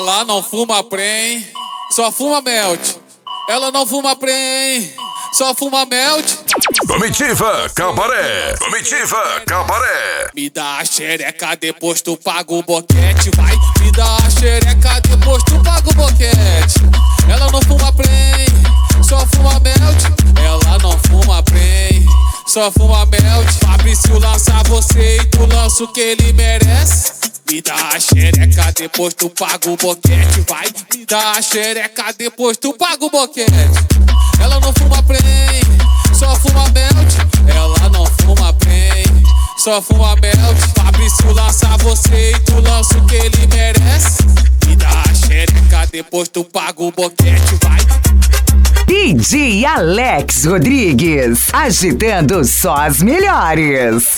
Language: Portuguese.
Ela não fuma prem, só fuma melt. Ela não fuma prem, só fuma melt. Comitiva Cabaré, Comitiva Cabaré. Me dá a xereca, depois tu paga o boquete, vai. Me dá a xereca, depois tu paga o boquete. Ela não fuma prem, só fuma melt. Ela não fuma prem, só fuma melt. Fabrício lança você e tu lança o que ele merece. Me dá a xereca, depois tu paga o boquete, vai. Me dá a xereca, depois tu paga o boquete. Ela não fuma prem, só fuma melt. Ela não fuma prem, só fuma melt. Fabrício lança você e tu lança o que ele merece. Me dá a xereca, depois tu paga o boquete, vai. DJ Alex Rodrigues, agitando só as melhores.